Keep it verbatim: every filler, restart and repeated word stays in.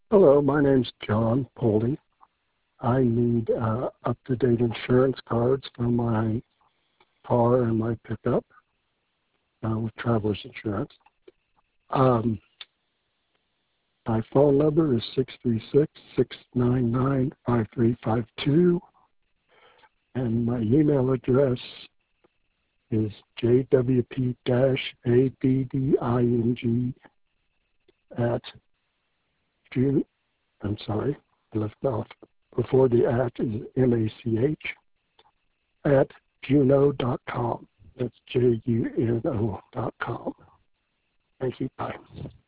Hello, my name's John Poldy. I need uh, up-to-date insurance cards for my car and my pickup uh, with Travelers Insurance. Um, my phone number is six three six, six nine nine, five three five two, and my email address is j w p dash a d d i n g at June. I'm sorry, I left off. Before the at is M A C H at juno dot com. That's J U N O dot com. Thank you. Bye.